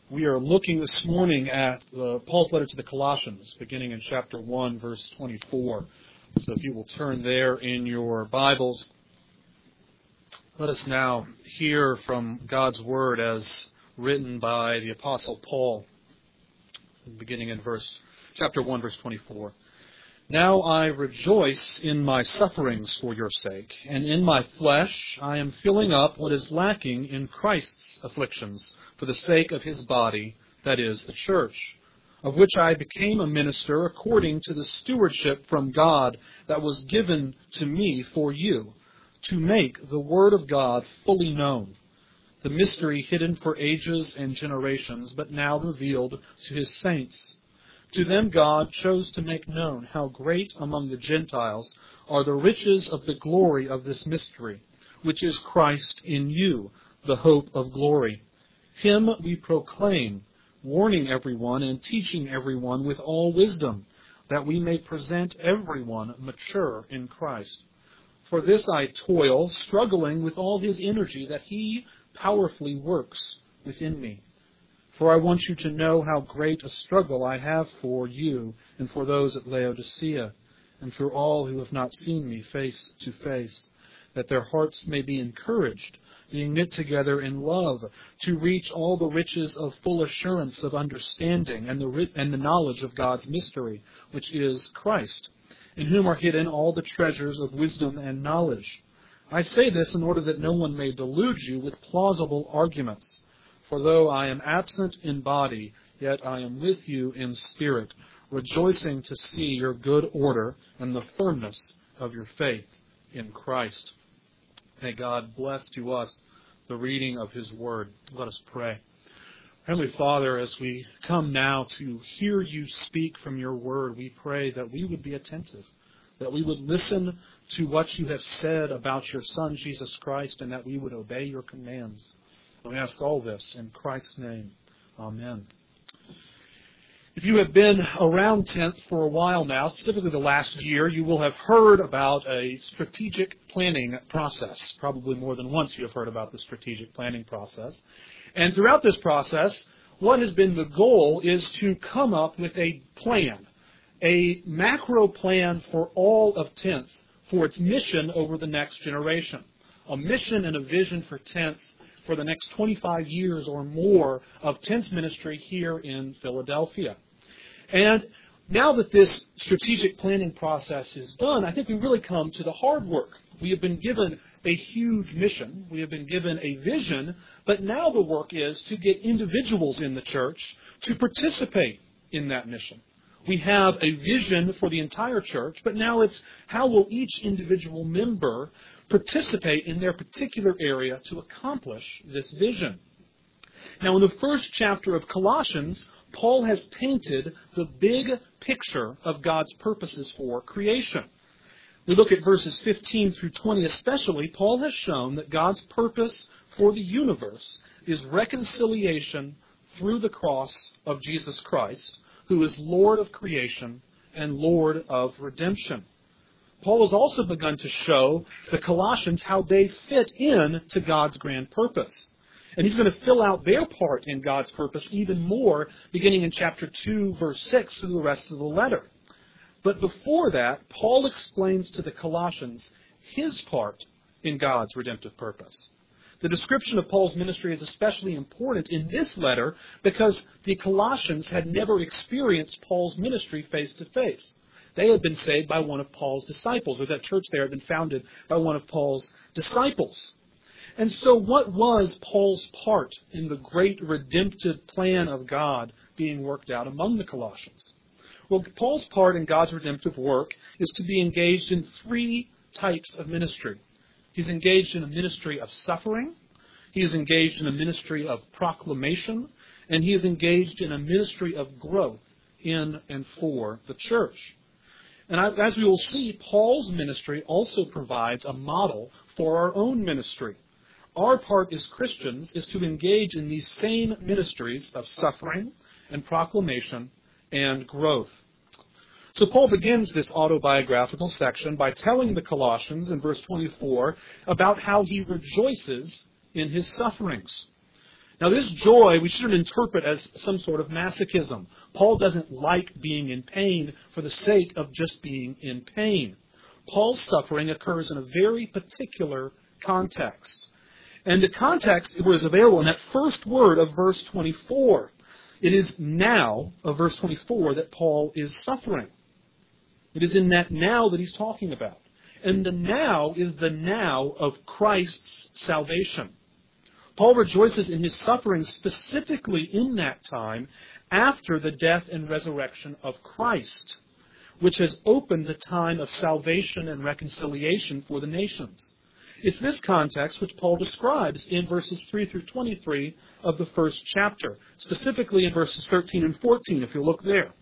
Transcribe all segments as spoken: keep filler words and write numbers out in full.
We are looking this morning at uh, Paul's letter to the Colossians, beginning in chapter one, verse twenty-four. So if you will turn there in your Bibles, let us now hear from God's Word as written by the Apostle Paul, beginning in verse chapter one, verse twenty-four. Now I rejoice in my sufferings for your sake, and in my flesh I am filling up what is lacking in Christ's afflictions for the sake of his body, that is, the church, of which I became a minister according to the stewardship from God that was given to me for you, to make the word of God fully known, the mystery hidden for ages and generations, but now revealed to his saints. To them God chose to make known how great among the Gentiles are the riches of the glory of this mystery, which is Christ in you, the hope of glory. Him we proclaim, warning everyone and teaching everyone with all wisdom, that we may present everyone mature in Christ. For this I toil, struggling with all his energy that he powerfully works within me. For I want you to know how great a struggle I have for you and for those at Laodicea, and for all who have not seen me face to face, that their hearts may be encouraged, being knit together in love, to reach all the riches of full assurance of understanding and the and the knowledge of God's mystery, which is Christ, in whom are hidden all the treasures of wisdom and knowledge. I say this in order that no one may delude you with plausible arguments. For though I am absent in body, yet I am with you in spirit, rejoicing to see your good order and the firmness of your faith in Christ. May God bless to us the reading of his word. Let us pray. Heavenly Father, as we come now to hear you speak from your word, we pray that we would be attentive, that we would listen to what you have said about your Son, Jesus Christ, and that we would obey your commands. And we ask all this in Christ's name. Amen. If you have been around tenth for a while now, specifically the last year, you will have heard about a strategic planning process. Probably more than once you have heard about the strategic planning process. And throughout this process, what has been the goal is to come up with a plan, a macro plan for all of tenth, for its mission over the next generation. A mission and a vision for tenth for the next twenty-five years or more of tenth ministry here in Philadelphia. And now that this strategic planning process is done, I think we really come to the hard work. We have been given a huge mission. We have been given a vision. But now the work is to get individuals in the church to participate in that mission. We have a vision for the entire church, but now it's how will each individual member participate in their particular area to accomplish this vision. Now, in the first chapter of Colossians, Paul has painted the big picture of God's purposes for creation. We look at verses fifteen through twenty especially. Paul has shown that God's purpose for the universe is reconciliation through the cross of Jesus Christ, who is Lord of creation and Lord of redemption. Paul has also begun to show the Colossians how they fit in to God's grand purpose. And he's going to fill out their part in God's purpose even more, beginning in chapter two, verse six, through the rest of the letter. But before that, Paul explains to the Colossians his part in God's redemptive purpose. The description of Paul's ministry is especially important in this letter because the Colossians had never experienced Paul's ministry face to face. They had been saved by one of Paul's disciples, or that church there had been founded by one of Paul's disciples. And so what was Paul's part in the great redemptive plan of God being worked out among the Colossians? Well, Paul's part in God's redemptive work is to be engaged in three types of ministry. He's engaged in a ministry of suffering, he is engaged in a ministry of proclamation, and he is engaged in a ministry of growth in and for the church. And as we will see, Paul's ministry also provides a model for our own ministry. Our part as Christians is to engage in these same ministries of suffering and proclamation and growth. So Paul begins this autobiographical section by telling the Colossians in verse twenty-four about how he rejoices in his sufferings. Now this joy we shouldn't interpret as some sort of masochism. Paul doesn't like being in pain for the sake of just being in pain. Paul's suffering occurs in a very particular context. And the context was available in that first word of verse twenty-four. It is now, of verse twenty-four, that Paul is suffering. It is in that now that he's talking about. And the now is the now of Christ's salvation. Paul rejoices in his suffering specifically in that time after the death and resurrection of Christ, which has opened the time of salvation and reconciliation for the nations. It's this context which Paul describes in verses three through twenty-three of the first chapter, specifically in verses thirteen and fourteen, if you look there.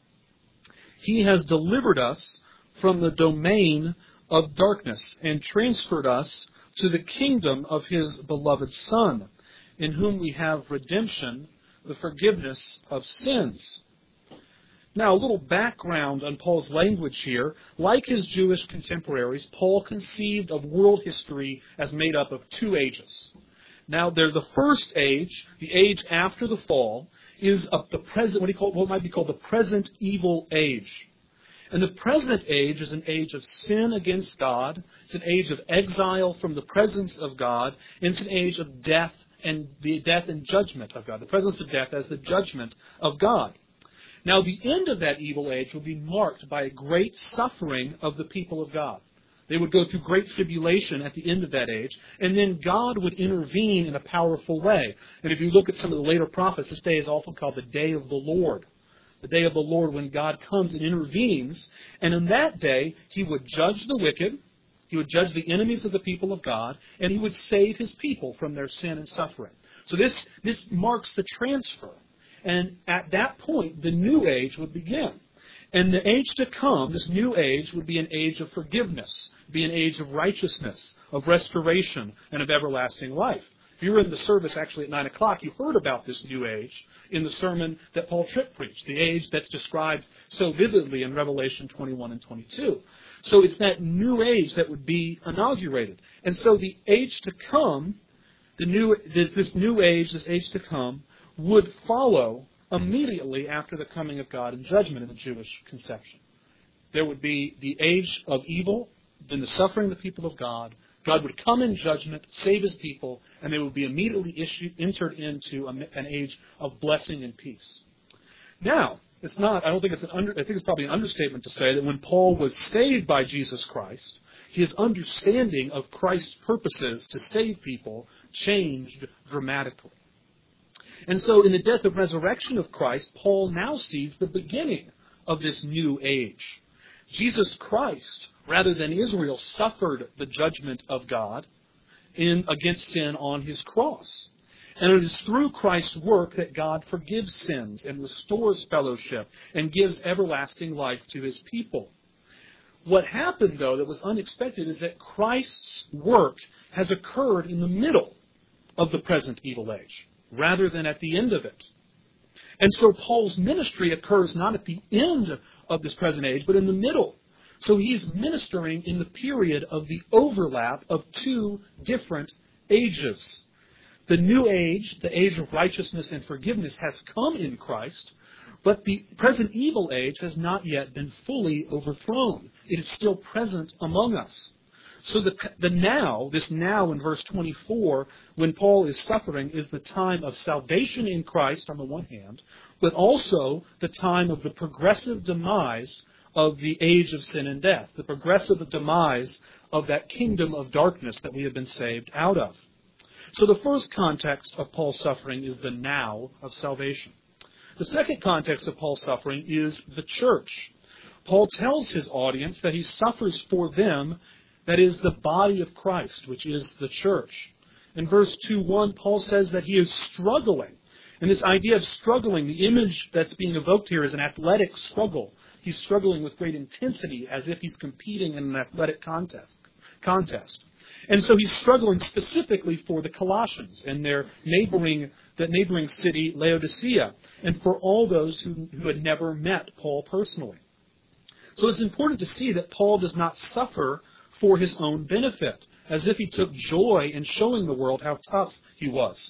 He has delivered us from the domain of darkness and transferred us to the kingdom of his beloved Son, in whom we have redemption, the forgiveness of sins. Now, a little background on Paul's language here. Like his Jewish contemporaries, Paul conceived of world history as made up of two ages. Now, there's the first age, the age after the fall, is of the present, what, he called, what might be called the present evil age. And the present age is an age of sin against God. It's an age of exile from the presence of God. And it's an age of death and the death and judgment of God. The presence of death as the judgment of God. Now, the end of that evil age will be marked by a great suffering of the people of God. They would go through great tribulation at the end of that age, and then God would intervene in a powerful way. And if you look at some of the later prophets, this day is often called the day of the Lord. The day of the Lord when God comes and intervenes. And in that day, he would judge the wicked, he would judge the enemies of the people of God, and he would save his people from their sin and suffering. So this, this marks the transfer. And at that point, the new age would begin. And the age to come, this new age, would be an age of forgiveness, be an age of righteousness, of restoration, and of everlasting life. If you were in the service actually at nine o'clock, you heard about this new age in the sermon that Paul Tripp preached, the age that's described so vividly in Revelation twenty-one and twenty-two. So it's that new age that would be inaugurated. And so the age to come, the new, this new age, this age to come, would follow immediately after the coming of God and judgment in the Jewish conception. There would be the age of evil, then the suffering of the people of God. God would come in judgment, save his people, and they would be immediately issued, entered into a, an age of blessing and peace. Now, it's not, I don't think it's an under, I think it's probably an understatement to say that when Paul was saved by Jesus Christ, his understanding of Christ's purposes to save people changed dramatically. And so in the death and resurrection of Christ, Paul now sees the beginning of this new age. Jesus Christ, rather than Israel, suffered the judgment of God in against sin on his cross. And it is through Christ's work that God forgives sins and restores fellowship and gives everlasting life to his people. What happened, though, that was unexpected is that Christ's work has occurred in the middle of the present evil age, rather than at the end of it. And so Paul's ministry occurs not at the end of this present age, but in the middle. So he's ministering in the period of the overlap of two different ages. The new age, the age of righteousness and forgiveness, has come in Christ, but the present evil age has not yet been fully overthrown. It is still present among us. So the, the now, this now in verse twenty-four, when Paul is suffering, is the time of salvation in Christ on the one hand, but also the time of the progressive demise of the age of sin and death, the progressive demise of that kingdom of darkness that we have been saved out of. So the first context of Paul's suffering is the now of salvation. The second context of Paul's suffering is the church. Paul tells his audience that he suffers for them, that is the body of Christ, which is the church. In verse two one, Paul says that he is struggling. And this idea of struggling, the image that's being evoked here is an athletic struggle. He's struggling with great intensity as if he's competing in an athletic contest. contest. And so he's struggling specifically for the Colossians and their neighboring, the neighboring city, Laodicea, and for all those who, who had never met Paul personally. So it's important to see that Paul does not suffer for his own benefit, as if he took joy in showing the world how tough he was.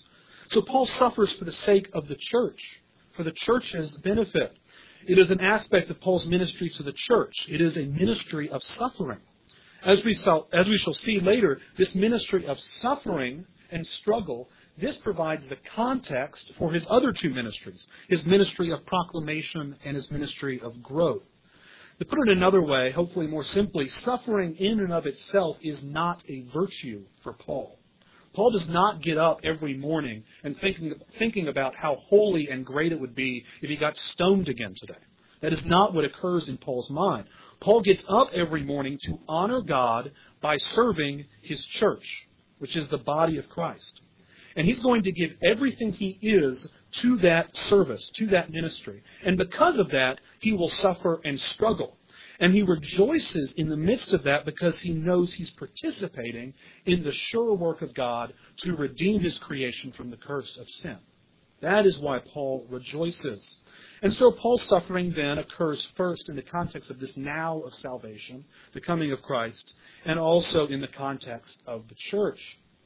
So Paul suffers for the sake of the church, for the church's benefit. It is an aspect of Paul's ministry to the church. It is a ministry of suffering. As we shall, as we shall see later, this ministry of suffering and struggle, this provides the context for his other two ministries, his ministry of proclamation and his ministry of growth. To put it another way, hopefully more simply, suffering in and of itself is not a virtue for Paul. Paul does not get up every morning and thinking, thinking about how holy and great it would be if he got stoned again today. That is not what occurs in Paul's mind. Paul gets up every morning to honor God by serving his church, which is the body of Christ. And he's going to give everything he is to that service, to that ministry. And because of that, he will suffer and struggle. And he rejoices in the midst of that because he knows he's participating in the sure work of God to redeem his creation from the curse of sin. That is why Paul rejoices. And so Paul's suffering then occurs first in the context of this now of salvation, the coming of Christ, and also in the context of the church.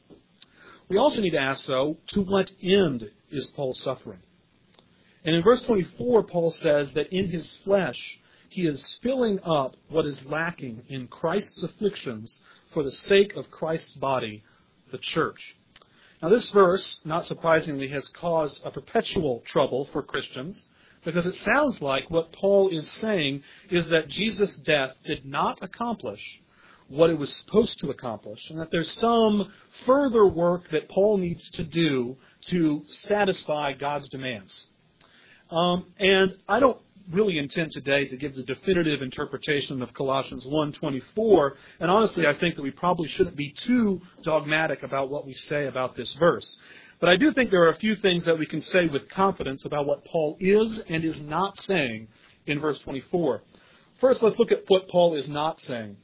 We also need to ask, though, to what end is Paul suffering? And in verse twenty-four, Paul says that in his flesh, he is filling up what is lacking in Christ's afflictions for the sake of Christ's body, the church. Now this verse, not surprisingly, has caused a perpetual trouble for Christians, because it sounds like what Paul is saying is that Jesus' death did not accomplish what it was supposed to accomplish, and that there's some further work that Paul needs to do to satisfy God's demands. Um, and I don't really intend today to give the definitive interpretation of Colossians one twenty-four, and honestly I think that we probably shouldn't be too dogmatic about what we say about this verse. But I do think there are a few things that we can say with confidence about what Paul is and is not saying in verse twenty-four. First, let's look at what Paul is not saying.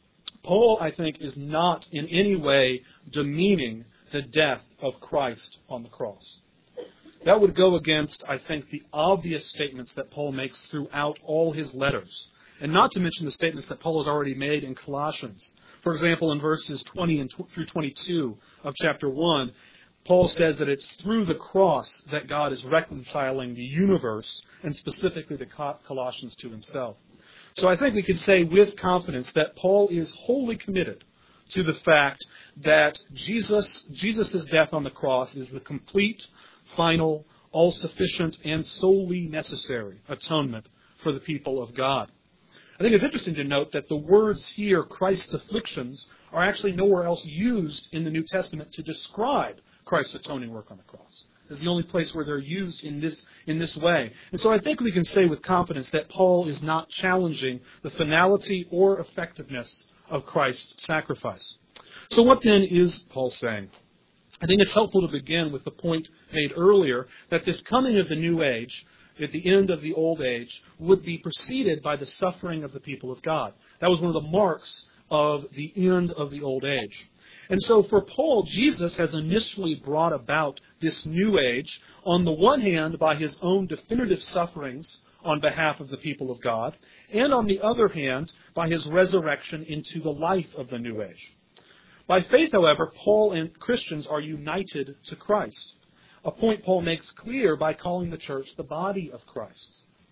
Paul, I think, is not in any way demeaning the death of Christ on the cross. That would go against, I think, the obvious statements that Paul makes throughout all his letters, and not to mention the statements that Paul has already made in Colossians. For example, in verses twenty and through twenty-two of chapter one, Paul says that it's through the cross that God is reconciling the universe, and specifically the Colossians to himself. So I think we can say with confidence that Paul is wholly committed to the fact that Jesus, Jesus' death on the cross is the complete, final, all-sufficient, and solely necessary atonement for the people of God. I think it's interesting to note that the words here, Christ's afflictions, are actually nowhere else used in the New Testament to describe Christ's atoning work on the cross. It's the only place where they're used in this in this way. And so I think we can say with confidence that Paul is not challenging the finality or effectiveness of Christ's sacrifice. So what then is Paul saying? I think it's helpful to begin with the point made earlier that this coming of the new age, at the end of the old age, would be preceded by the suffering of the people of God. That was one of the marks of the end of the old age. And so for Paul, Jesus has initially brought about this new age, on the one hand, by his own definitive sufferings on behalf of the people of God, and on the other hand, by his resurrection into the life of the new age. By faith, however, Paul and Christians are united to Christ, a point Paul makes clear by calling the church the body of Christ.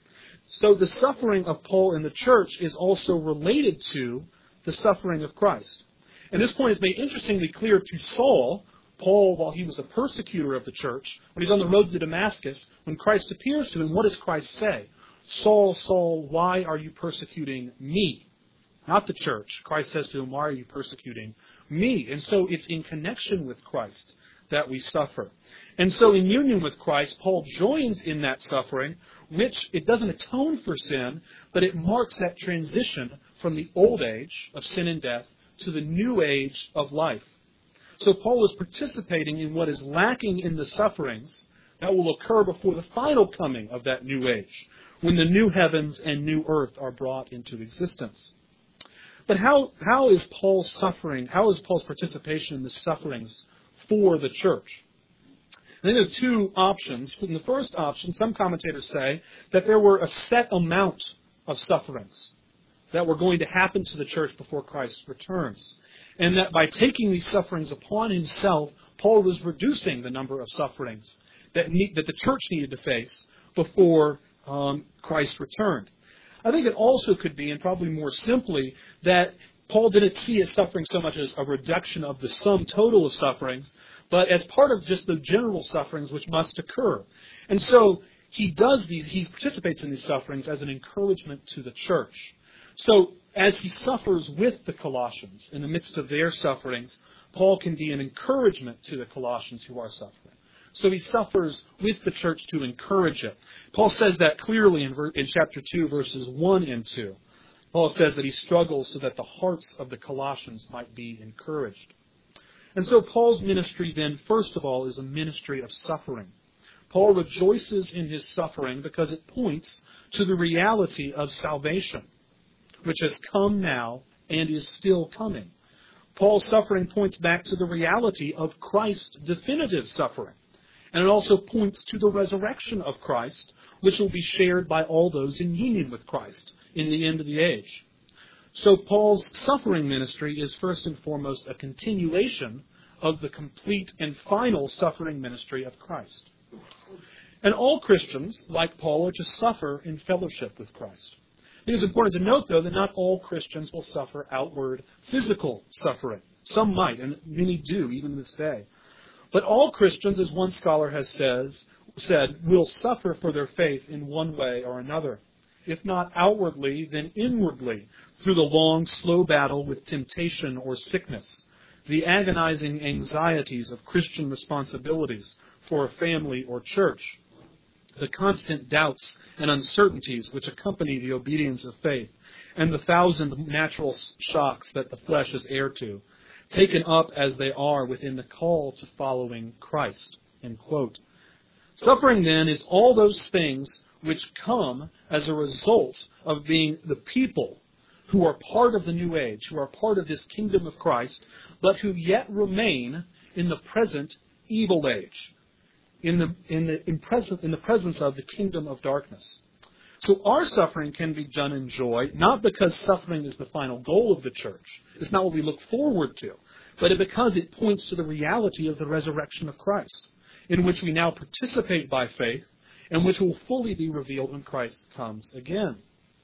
So the suffering of Paul in the church is also related to the suffering of Christ. And this point is made interestingly clear to Saul, Paul, while he was a persecutor of the church, when he's on the road to Damascus, when Christ appears to him, what does Christ say? Saul, Saul, why are you persecuting me? Not the church. Christ says to him, why are you persecuting me? And so it's in connection with Christ that we suffer. And so in union with Christ, Paul joins in that suffering, which it doesn't atone for sin, but it marks that transition from the old age of sin and death to the new age of life. So Paul is participating in what is lacking in the sufferings that will occur before the final coming of that new age, when the new heavens and new earth are brought into existence. But how, how is Paul's suffering, how is Paul's participation in the sufferings for the church? I think there are two options. In the first option, some commentators say that there were a set amount of sufferings that were going to happen to the church before Christ returns. and that by taking these sufferings upon himself, Paul was reducing the number of sufferings that, need, that the church needed to face before um, Christ returned. I think it also could be, and probably more simply, that Paul didn't see his suffering so much as a reduction of the sum total of sufferings, but as part of just the general sufferings which must occur. And so he does these, he participates in these sufferings as an encouragement to the church. So as he suffers with the Colossians in the midst of their sufferings, Paul can be an encouragement to the Colossians who are suffering. So he suffers with the church to encourage it. Paul says that clearly in, ver- in chapter two, verses one and two. Paul says that he struggles so that the hearts of the Colossians might be encouraged. And so Paul's ministry then, first of all, is a ministry of suffering. Paul rejoices in his suffering because it points to the reality of salvation, which has come now and is still coming. Paul's suffering points back to the reality of Christ's definitive suffering. And it also points to the resurrection of Christ, which will be shared by all those in union with Christ in the end of the age. So Paul's suffering ministry is first and foremost a continuation of the complete and final suffering ministry of Christ. And all Christians, like Paul, are to suffer in fellowship with Christ. It is important to note, though, that not all Christians will suffer outward physical suffering. Some might, and many do, even this day. But all Christians, as one scholar has says, said, will suffer for their faith in one way or another. If not outwardly, then inwardly, through the long, slow battle with temptation or sickness, the agonizing anxieties of Christian responsibilities for a family or church, the constant doubts and uncertainties which accompany the obedience of faith, and the thousand natural shocks that the flesh is heir to, taken up as they are within the call to following Christ. End quote. Suffering, then, is all those things which come as a result of being the people who are part of the new age, who are part of this kingdom of Christ, but who yet remain in the present evil age, in the, in the, in present, in the presence of the kingdom of darkness. So our suffering can be done in joy, not because suffering is the final goal of the church. It's not what we look forward to, but because it points to the reality of the resurrection of Christ, in which we now participate by faith, and which will fully be revealed when Christ comes again.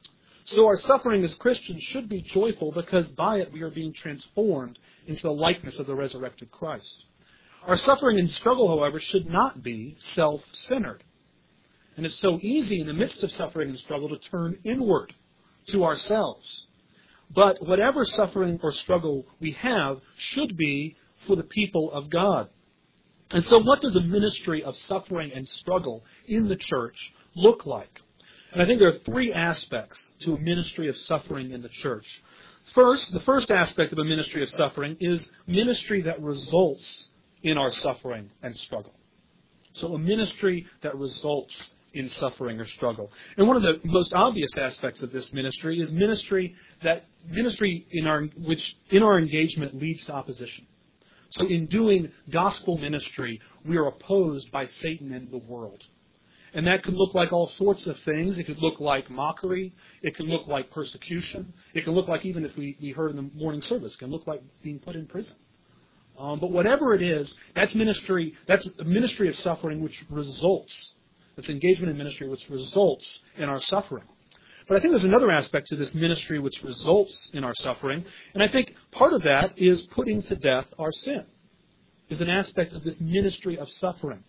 So our suffering as Christians should be joyful because by it we are being transformed into the likeness of the resurrected Christ. Our suffering and struggle, however, should not be self-centered. And it's so easy in the midst of suffering and struggle to turn inward to ourselves. But whatever suffering or struggle we have should be for the people of God. And so what does a ministry of suffering and struggle in the church look like? And I think there are three aspects to a ministry of suffering in the church. First, the first aspect of a ministry of suffering is ministry that results in our suffering and struggle. So a ministry that results in suffering or struggle. And one of the most obvious aspects of this ministry is ministry that ministry in our which in our engagement leads to opposition. So in doing gospel ministry, we are opposed by Satan and the world. And that could look like all sorts of things. It could look like mockery. It could look like persecution. It can look like, even if we, we heard in the morning service, it can look like being put in prison. Um, but whatever it is, that's ministry. That's a ministry of suffering which results. That's engagement in ministry which results in our suffering. But I think there's another aspect to this ministry which results in our suffering. And I think part of that is putting to death our sin, is an aspect of this ministry of suffering.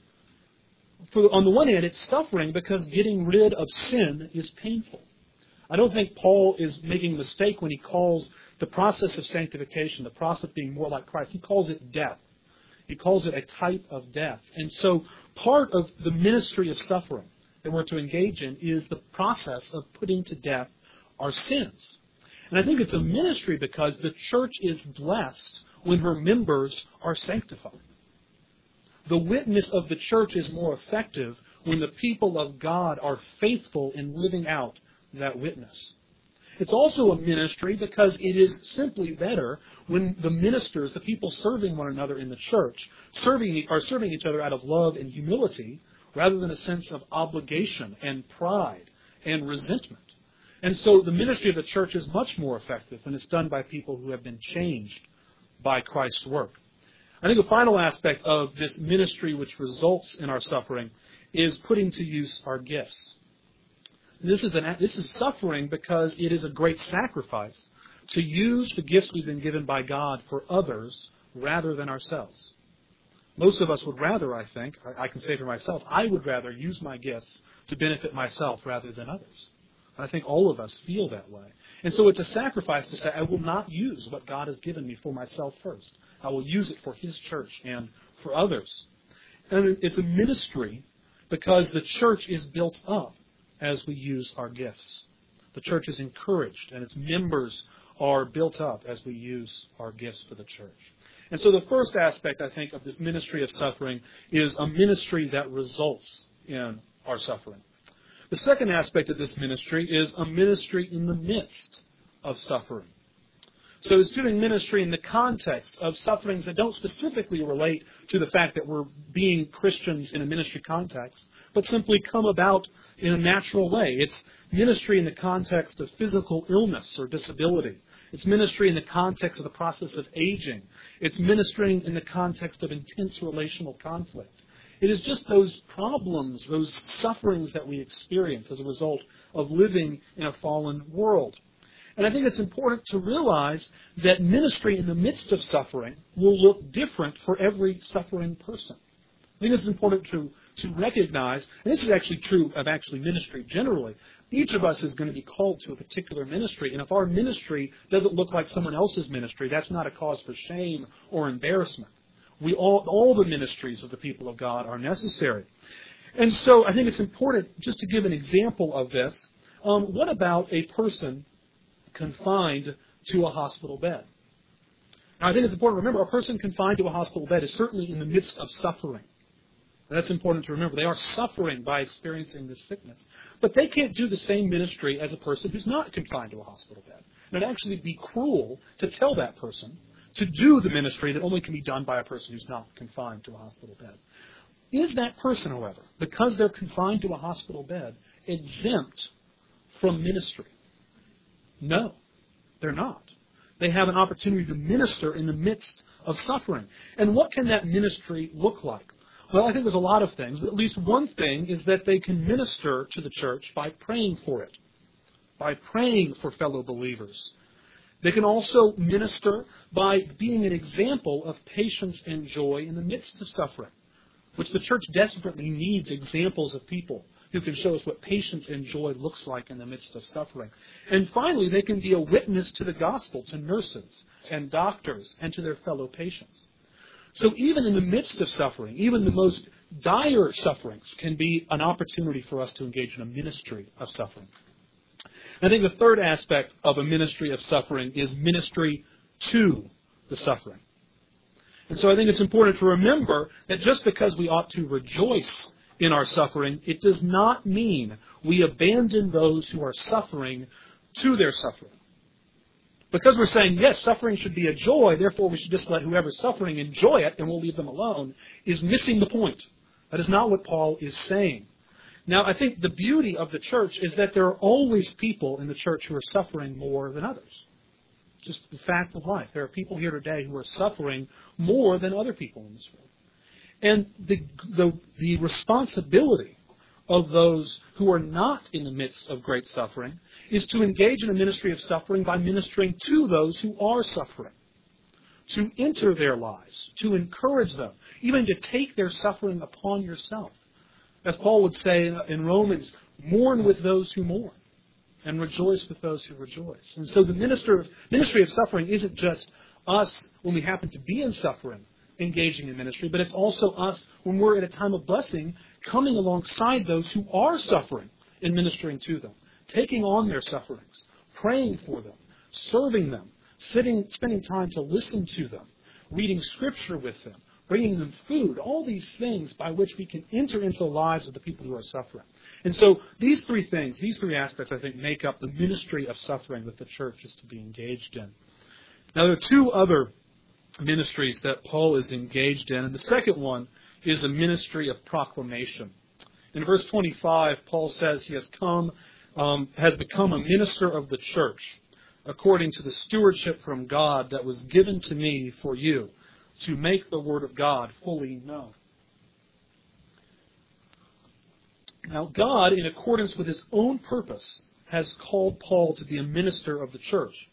For, on the one hand, it's suffering because getting rid of sin is painful. I don't think Paul is making a mistake when he calls the process of sanctification, the process of being more like Christ, he calls it death. He calls it a type of death. And so part of the ministry of suffering that we're to engage in is the process of putting to death our sins. And I think it's a ministry because the church is blessed when her members are sanctified. The witness of the church is more effective when the people of God are faithful in living out that witness. It's also a ministry because it is simply better when the ministers, the people serving one another in the church, serving are serving each other out of love and humility rather than a sense of obligation and pride and resentment. And so the ministry of the church is much more effective when it's done by people who have been changed by Christ's work. I think a final aspect of this ministry which results in our suffering is putting to use our gifts. This is, an, this is suffering because it is a great sacrifice to use the gifts we've been given by God for others rather than ourselves. Most of us would rather, I think, I can say for myself, I would rather use my gifts to benefit myself rather than others. I think all of us feel that way. And so it's a sacrifice to say, I will not use what God has given me for myself first. I will use it for His church and for others. And it's a ministry because the church is built up as we use our gifts. The church is encouraged and its members are built up as we use our gifts for the church. And so the first aspect, I think, of this ministry of suffering is a ministry that results in our suffering. The second aspect of this ministry is a ministry in the midst of suffering. So it's doing ministry in the context of sufferings that don't specifically relate to the fact that we're being Christians in a ministry context, but simply come about in a natural way. It's ministry in the context of physical illness or disability. It's ministry in the context of the process of aging. It's ministering in the context of intense relational conflict. It is just those problems, those sufferings that we experience as a result of living in a fallen world. And I think it's important to realize that ministry in the midst of suffering will look different for every suffering person. I think it's important to, to recognize, and this is actually true of actually ministry generally, each of us is going to be called to a particular ministry. And if our ministry doesn't look like someone else's ministry, that's not a cause for shame or embarrassment. We all, all the ministries of the people of God are necessary. And so I think it's important just to give an example of this. Um, what about a person confined to a hospital bed? Now, I think it's important to remember a person confined to a hospital bed is certainly in the midst of suffering. That's important to remember. They are suffering by experiencing this sickness. But they can't do the same ministry as a person who's not confined to a hospital bed. And it'd actually be cruel to tell that person to do the ministry that only can be done by a person who's not confined to a hospital bed. Is that person, however, because they're confined to a hospital bed, exempt from ministry? No, they're not. They have an opportunity to minister in the midst of suffering. And what can that ministry look like? Well, I think there's a lot of things, but at least one thing is that they can minister to the church by praying for it, by praying for fellow believers. They can also minister by being an example of patience and joy in the midst of suffering, which the church desperately needs examples of people who can show us what patience and joy looks like in the midst of suffering. And finally, they can be a witness to the gospel to nurses and doctors and to their fellow patients. So even in the midst of suffering, even the most dire sufferings can be an opportunity for us to engage in a ministry of suffering. I think the third aspect of a ministry of suffering is ministry to the suffering. And so I think it's important to remember that just because we ought to rejoice in our suffering, it does not mean we abandon those who are suffering to their suffering. Because we're saying, yes, suffering should be a joy, therefore we should just let whoever's suffering enjoy it and we'll leave them alone, is missing the point. That is not what Paul is saying. Now, I think the beauty of the church is that there are always people in the church who are suffering more than others. Just the fact of life. There are people here today who are suffering more than other people in this world. And the, the, the responsibility of those who are not in the midst of great suffering is to engage in a ministry of suffering by ministering to those who are suffering, to enter their lives, to encourage them, even to take their suffering upon yourself. As Paul would say in Romans, mourn with those who mourn and rejoice with those who rejoice. And so the minister of, ministry of suffering isn't just us when we happen to be in suffering engaging in ministry, but it's also us when we're at a time of blessing coming alongside those who are suffering and ministering to them, taking on their sufferings, praying for them, serving them, sitting, spending time to listen to them, reading Scripture with them, bringing them food, all these things by which we can enter into the lives of the people who are suffering. And so these three things, these three aspects, I think, make up the ministry of suffering that the church is to be engaged in. Now, there are two other ministries that Paul is engaged in, and the second one is a ministry of proclamation. In verse twenty-five, Paul says he has come, um, has become a minister of the church according to the stewardship from God that was given to me for you, to make the Word of God fully known. Now, God, in accordance with His own purpose, has called Paul to be a minister of the church.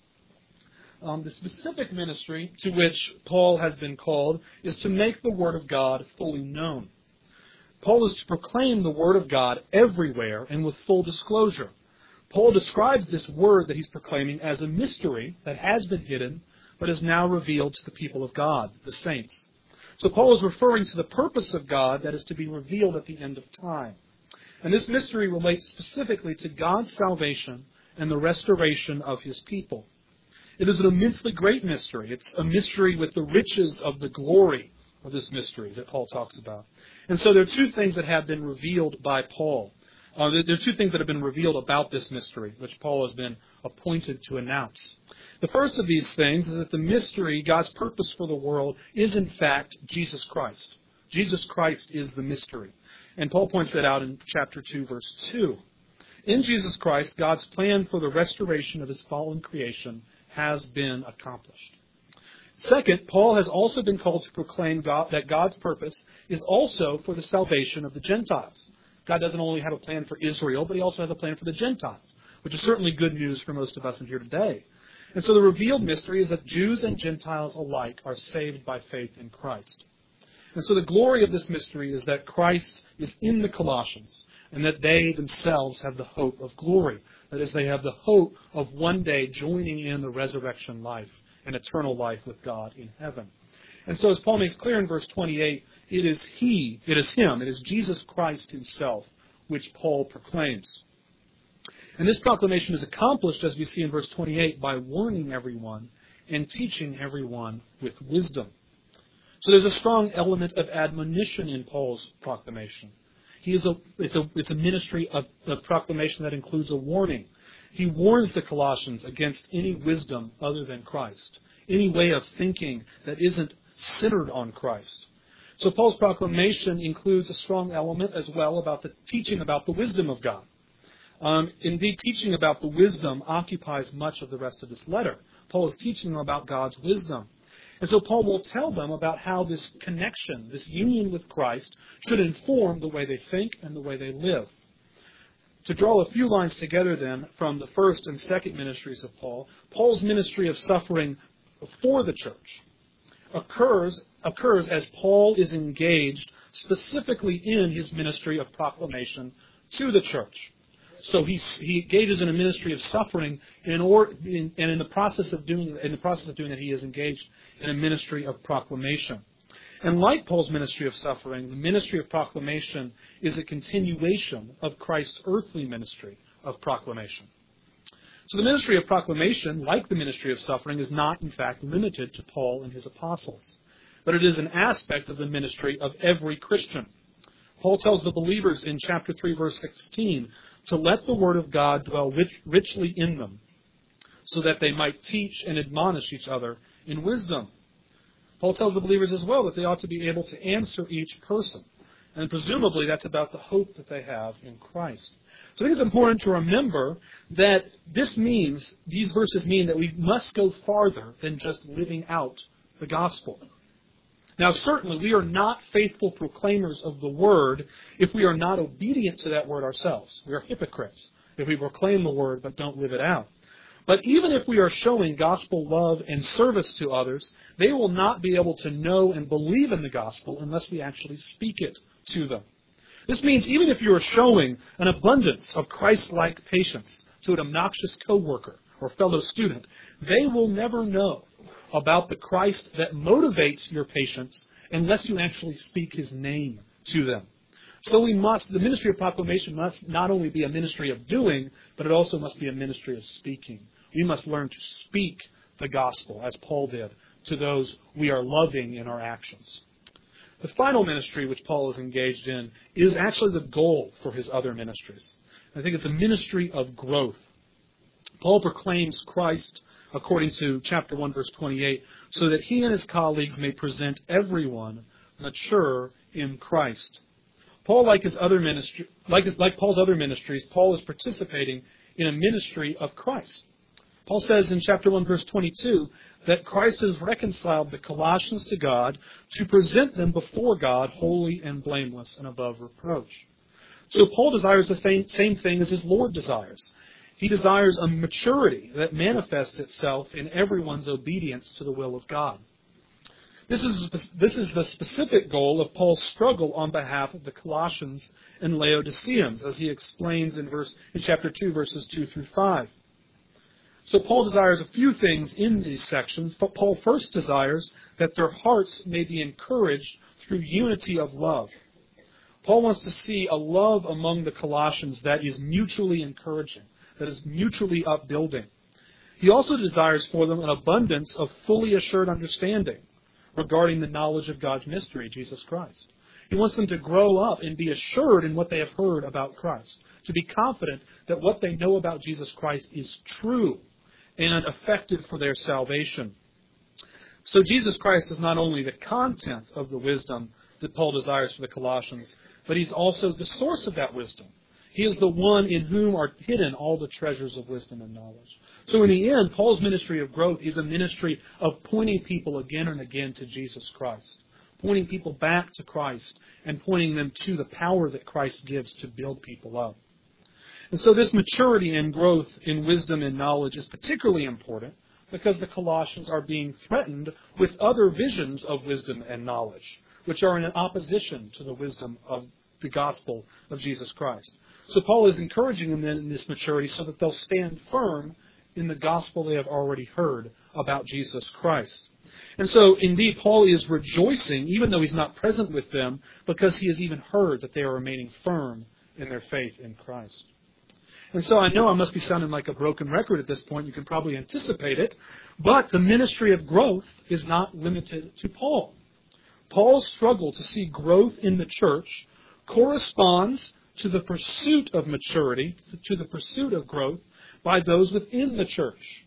Um, the specific ministry to which Paul has been called is to make the Word of God fully known. Paul is to proclaim the Word of God everywhere and with full disclosure. Paul describes this Word that he's proclaiming as a mystery that has been hidden, but is now revealed to the people of God, the saints. So Paul is referring to the purpose of God that is to be revealed at the end of time. And this mystery relates specifically to God's salvation and the restoration of His people. It is an immensely great mystery. It's a mystery with the riches of the glory of this mystery that Paul talks about. And so there are two things that have been revealed by Paul. Uh, there are two things that have been revealed about this mystery, which Paul has been appointed to announce. The first of these things is that the mystery, God's purpose for the world, is in fact Jesus Christ. Jesus Christ is the mystery. And Paul points that out in chapter two, verse two. In Jesus Christ, God's plan for the restoration of His fallen creation has been accomplished. Second, Paul has also been called to proclaim God, that God's purpose is also for the salvation of the Gentiles. God doesn't only have a plan for Israel, but He also has a plan for the Gentiles, which is certainly good news for most of us in here today. And so the revealed mystery is that Jews and Gentiles alike are saved by faith in Christ. And so the glory of this mystery is that Christ is in the Colossians, and that they themselves have the hope of glory. That is, they have the hope of one day joining in the resurrection life and eternal life with God in heaven. And so as Paul makes clear in verse twenty-eight, it is He, it is Him, it is Jesus Christ Himself which Paul proclaims. And this proclamation is accomplished, as we see in verse twenty-eight, by warning everyone and teaching everyone with wisdom. So there's a strong element of admonition in Paul's proclamation. He is a, it's, a, it's a ministry of, of proclamation that includes a warning. He warns the Colossians against any wisdom other than Christ, any way of thinking that isn't centered on Christ. So Paul's proclamation includes a strong element as well about the teaching about the wisdom of God. Um, indeed, teaching about the wisdom occupies much of the rest of this letter. Paul is teaching them about God's wisdom. And so Paul will tell them about how this connection, this union with Christ, should inform the way they think and the way they live. To draw a few lines together then from the first and second ministries of Paul, Paul's ministry of suffering for the church occurs, occurs as Paul is engaged specifically in his ministry of proclamation to the church. So he, he engages in a ministry of suffering, in or, in, and in the process of doing in the process of doing that, he is engaged in a ministry of proclamation. And like Paul's ministry of suffering, the ministry of proclamation is a continuation of Christ's earthly ministry of proclamation. So the ministry of proclamation, like the ministry of suffering, is not in fact limited to Paul and his apostles, but it is an aspect of the ministry of every Christian. Paul tells the believers in chapter three, verse sixteen, to let the word of God dwell rich, richly in them, so that they might teach and admonish each other in wisdom. Paul tells the believers as well that they ought to be able to answer each person. And presumably that's about the hope that they have in Christ. So I think it's important to remember that this means, these verses mean that we must go farther than just living out the gospel. Now, certainly, we are not faithful proclaimers of the Word if we are not obedient to that Word ourselves. We are hypocrites if we proclaim the Word but don't live it out. But even if we are showing gospel love and service to others, they will not be able to know and believe in the gospel unless we actually speak it to them. This means even if you are showing an abundance of Christ-like patience to an obnoxious coworker or fellow student, they will never know about the Christ that motivates your patience unless you actually speak His name to them. So we must, the ministry of proclamation must not only be a ministry of doing, but it also must be a ministry of speaking. We must learn to speak the gospel, as Paul did, to those we are loving in our actions. The final ministry which Paul is engaged in is actually the goal for his other ministries. I think it's a ministry of growth. Paul proclaims Christ, according to chapter one, verse twenty-eight, so that he and his colleagues may present everyone mature in Christ. Paul, like his other ministry, like, his, like Paul's other ministries, Paul is participating in a ministry of Christ. Paul says in chapter one, verse twenty-two, that Christ has reconciled the Colossians to God to present them before God holy and blameless and above reproach. So Paul desires the same thing as his Lord desires. He desires a maturity that manifests itself in everyone's obedience to the will of God. This is, this is the specific goal of Paul's struggle on behalf of the Colossians and Laodiceans, as he explains in, verse, in chapter two, verses two through five. So Paul desires a few things in these sections. Paul first desires that their hearts may be encouraged through unity of love. Paul wants to see a love among the Colossians that is mutually encouraging, that is mutually upbuilding. He also desires for them an abundance of fully assured understanding regarding the knowledge of God's mystery, Jesus Christ. He wants them to grow up and be assured in what they have heard about Christ, to be confident that what they know about Jesus Christ is true and effective for their salvation. So Jesus Christ is not only the content of the wisdom that Paul desires for the Colossians, but he's also the source of that wisdom. He is the one in whom are hidden all the treasures of wisdom and knowledge. So in the end, Paul's ministry of growth is a ministry of pointing people again and again to Jesus Christ, pointing people back to Christ and pointing them to the power that Christ gives to build people up. And so this maturity and growth in wisdom and knowledge is particularly important because the Colossians are being threatened with other visions of wisdom and knowledge, which are in opposition to the wisdom of the gospel of Jesus Christ. So Paul is encouraging them in this maturity so that they'll stand firm in the gospel they have already heard about Jesus Christ. And so, indeed, Paul is rejoicing, even though he's not present with them, because he has even heard that they are remaining firm in their faith in Christ. And so I know I must be sounding like a broken record at this point. You can probably anticipate it. But the ministry of growth is not limited to Paul. Paul's struggle to see growth in the church corresponds to the pursuit of maturity, to the pursuit of growth by those within the church.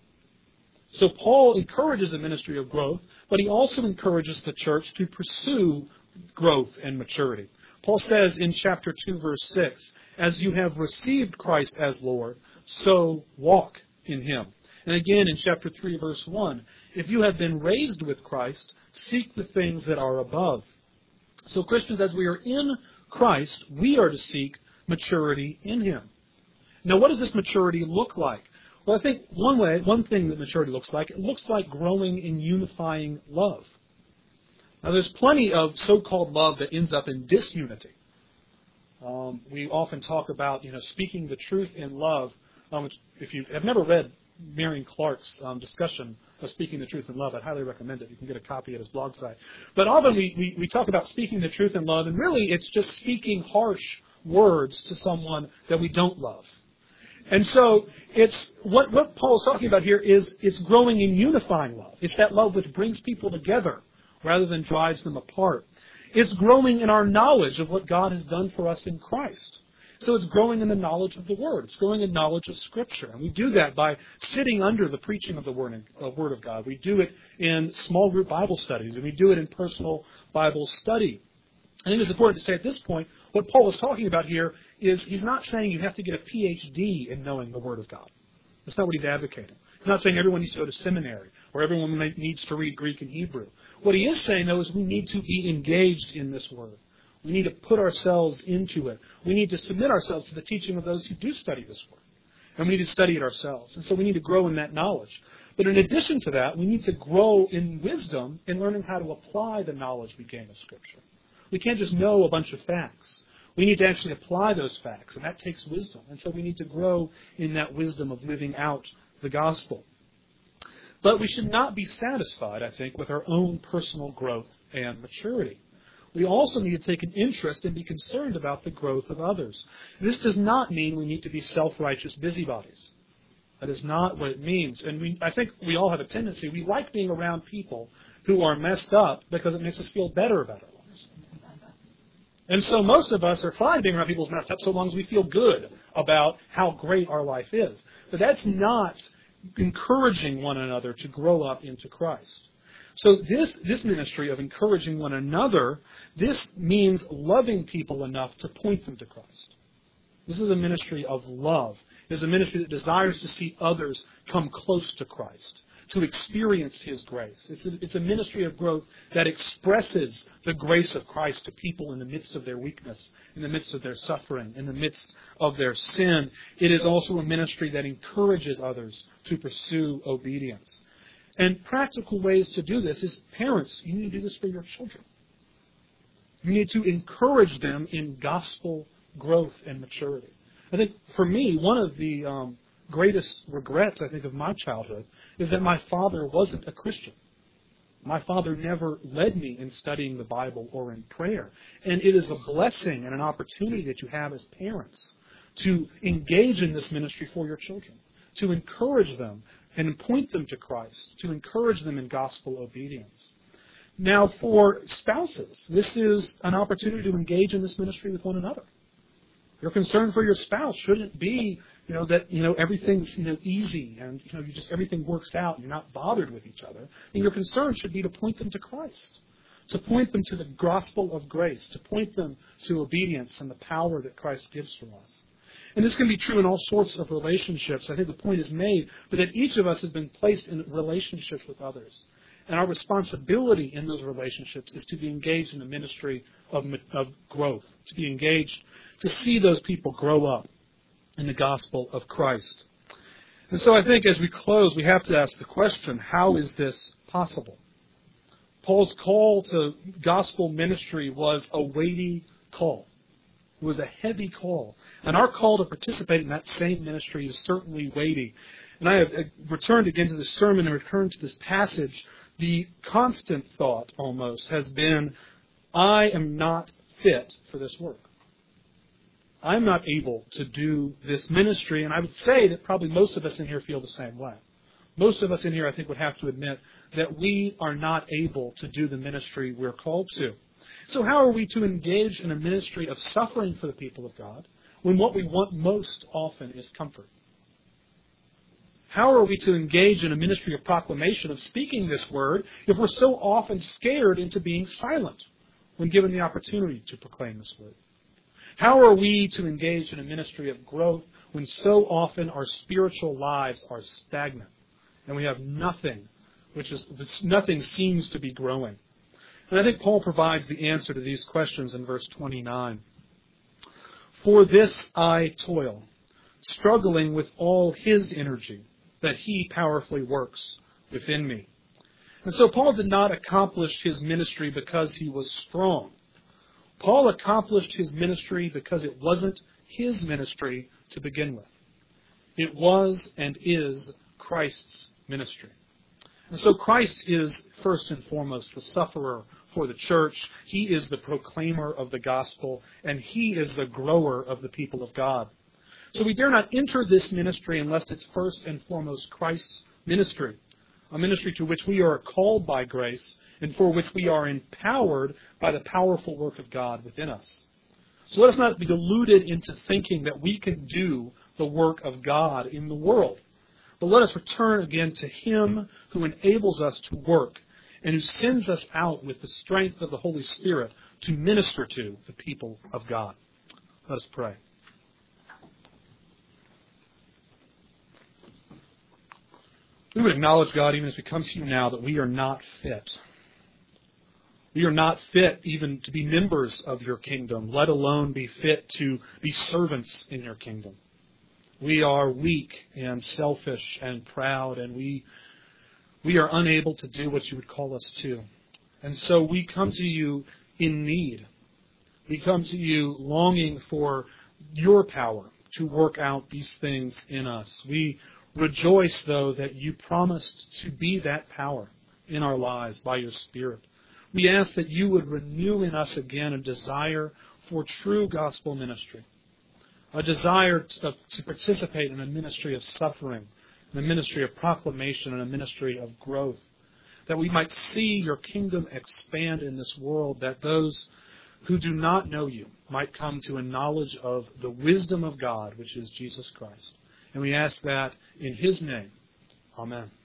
So Paul encourages the ministry of growth, but he also encourages the church to pursue growth and maturity. Paul says in chapter two, verse six, as you have received Christ as Lord, so walk in him. And again in chapter three, verse one, if you have been raised with Christ, seek the things that are above. So Christians, as we are in Christ, we are to seek maturity in him. Now, what does this maturity look like? Well, I think one way, one thing that maturity looks like, it looks like growing in unifying love. Now, there's plenty of so-called love that ends up in disunity. Um, we often talk about, you know, speaking the truth in love. Um, if you have never read Marion Clark's um, discussion of speaking the truth in love, I'd highly recommend it. You can get a copy at his blog site. But often we, we, we talk about speaking the truth in love, and really it's just speaking harsh words to someone that we don't love. And so it's what, what Paul is talking about here is it's growing in unifying love. It's that love which brings people together rather than drives them apart. It's growing in our knowledge of what God has done for us in Christ. So it's growing in the knowledge of the Word. It's growing in knowledge of Scripture. And we do that by sitting under the preaching of the Word, uh, Word of God. We do it in small group Bible studies, and we do it in personal Bible study. I think it's important to say at this point, what Paul is talking about here is he's not saying you have to get a P H D in knowing the Word of God. That's not what he's advocating. He's not saying everyone needs to go to seminary or everyone needs to read Greek and Hebrew. What he is saying, though, is we need to be engaged in this Word. We need to put ourselves into it. We need to submit ourselves to the teaching of those who do study this Word. And we need to study it ourselves. And so we need to grow in that knowledge. But in addition to that, we need to grow in wisdom in learning how to apply the knowledge we gain of Scripture. We can't just know a bunch of facts. We need to actually apply those facts, and that takes wisdom. And so we need to grow in that wisdom of living out the gospel. But we should not be satisfied, I think, with our own personal growth and maturity. We also need to take an interest and be concerned about the growth of others. This does not mean we need to be self-righteous busybodies. That is not what it means. And we, I think we all have a tendency. We like being around people who are messed up because it makes us feel better about our lives. And so most of us are fine being around people who's messed up so long as we feel good about how great our life is. But that's not encouraging one another to grow up into Christ. So this, this ministry of encouraging one another, this means loving people enough to point them to Christ. This is a ministry of love. It is a ministry that desires to see others come close to Christ, to experience His grace. It's a, it's a ministry of growth that expresses the grace of Christ to people in the midst of their weakness, in the midst of their suffering, in the midst of their sin. It is also a ministry that encourages others to pursue obedience. And practical ways to do this is, parents, you need to do this for your children. You need to encourage them in gospel growth and maturity. I think for me, one of the um, greatest regrets, I think, of my childhood is that my father wasn't a Christian. My father never led me in studying the Bible or in prayer. And it is a blessing and an opportunity that you have as parents to engage in this ministry for your children, to encourage them and point them to Christ, to encourage them in gospel obedience. Now, for spouses, this is an opportunity to engage in this ministry with one another. Your concern for your spouse shouldn't be, you know, that, you know, everything's, you know, easy and, you know, you just, everything works out and you're not bothered with each other. And your concern should be to point them to Christ, to point them to the gospel of grace, to point them to obedience and the power that Christ gives to us. And this can be true in all sorts of relationships. I think the point is made, but that each of us has been placed in relationships with others. And our responsibility in those relationships is to be engaged in a ministry of, of growth, to be engaged, to see those people grow up in the gospel of Christ. And so I think as we close, we have to ask the question, how is this possible? Paul's call to gospel ministry was a weighty call. It was a heavy call. And our call to participate in that same ministry is certainly weighty. And I have returned again to this sermon and returned to this passage. The constant thought almost has been, I am not fit for this work. I'm not able to do this ministry, and I would say that probably most of us in here feel the same way. Most of us in here, I think, would have to admit that we are not able to do the ministry we're called to. So how are we to engage in a ministry of suffering for the people of God when what we want most often is comfort? How are we to engage in a ministry of proclamation, of speaking this word, if we're so often scared into being silent when given the opportunity to proclaim this word? How are we to engage in a ministry of growth when so often our spiritual lives are stagnant and we have nothing, which is nothing seems to be growing? And I think Paul provides the answer to these questions in verse twenty-nine. For this I toil, struggling with all His energy that He powerfully works within me. And so Paul did not accomplish his ministry because he was strong. Paul accomplished his ministry because it wasn't his ministry to begin with. It was and is Christ's ministry. And so Christ is first and foremost the sufferer for the church. He is the proclaimer of the gospel, and He is the grower of the people of God. So we dare not enter this ministry unless it's first and foremost Christ's ministry, a ministry to which we are called by grace and for which we are empowered by the powerful work of God within us. So let us not be deluded into thinking that we can do the work of God in the world, but let us return again to Him who enables us to work and who sends us out with the strength of the Holy Spirit to minister to the people of God. Let us pray. We would acknowledge, God, even as we come to You now, that we are not fit. We are not fit even to be members of Your kingdom, let alone be fit to be servants in Your kingdom. We are weak and selfish and proud, and we we are unable to do what You would call us to. And so we come to You in need. We come to You longing for Your power to work out these things in us. We rejoice, though, that You promised to be that power in our lives by Your Spirit. We ask that You would renew in us again a desire for true gospel ministry, a desire to, to participate in a ministry of suffering, in a ministry of proclamation, and a ministry of growth, that we might see Your kingdom expand in this world, that those who do not know You might come to a knowledge of the wisdom of God, which is Jesus Christ. And we ask that in His name. Amen.